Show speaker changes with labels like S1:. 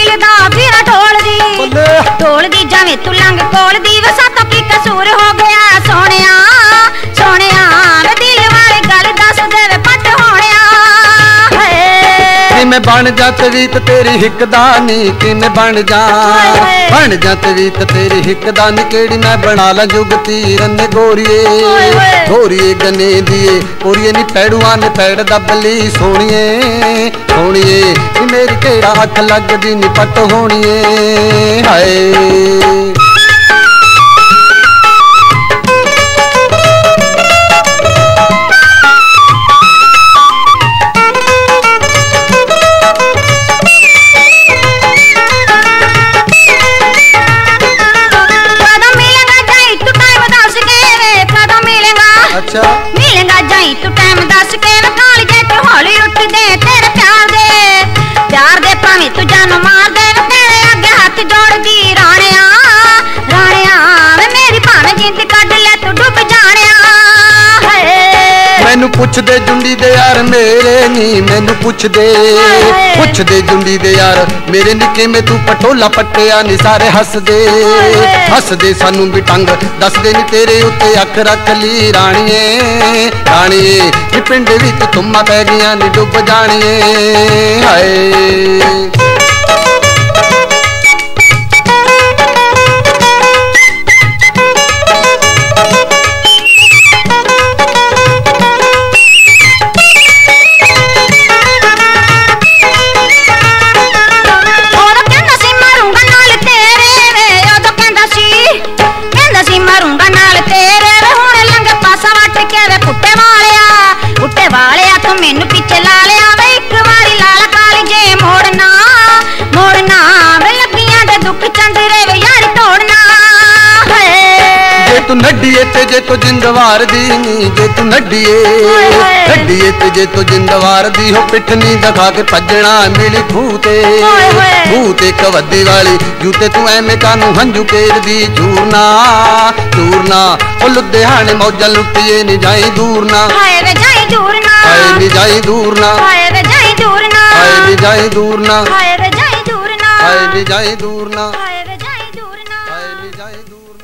S1: दिल दा फिर ढोल दी जावे तू लंघ कोल दी वे सातों की कसूर हो गया सोहणिया सोहणिया वे दिल वाली गल दस दे वे पट होणिया
S2: मैं बन जा तवीत तेरी हिक दानी कि मैं बन जा तवीत तेरी हिक दानी केड़ी मैं बना ला जुगती रन्ने गोरिए गने दिए कोरिए नी पैड़ुआ ने पैड़ दबली सोनिए सोनिए मेरी केड़ा अख लगदी नी पट होनिए हाय अच्छा
S1: मिलेगा जाई तू टाइम दस के काली जे तू हौली उठ दे तेरे प्यार दे भाਵੇਂ तू जान मार दे तेरे अगे हाथ जोड़ दी राणिया राणिया वे मेरी भाਵੇਂ जिंद कढ ले तू डुब जाणिया
S2: मैनू पुछ दे जुंडी दे यार मेरे नी मैनू पुछ दे जुंडी दे यार मेरे निके में तू पटोला पट्टिया नी सारे हस दे सानू भी टंग दस दे नी तेरे उत्ते अख रख ली राणिए राणिए नी पिंड विच तुमा पै गईयां नी डुब जाणिए हाय
S1: मैनू पीछे ला लिया वे एक बारी लाल काली जे मोड़ना मोड़ना वे लगियां दे दुख चंदरे वे यार तोड़ना
S2: जे तू नड्डिए ते जे तू जिंदवार दी नी जे तू नड्डिए ते जे तू जिंदवार दी हो पिठ नी दिखा के भजना मिली खूते कवद्दी वाली जूते तू एवें कानू हंजू केर दी चूरना चूरना ओ लुधियाने मौजा लुटिए नी जाई दूर ना
S1: हाय वे जाई दूर ना
S2: हाय नी जाई दूर ना
S1: हाय वे जाई दूर ना
S2: हाय नी जाई दूर ना
S1: हाय वे जाई दूर ना
S2: हाय नी जाई दूर ना
S1: हाय वे जाई दूर ना
S2: हाय नी जाई दूर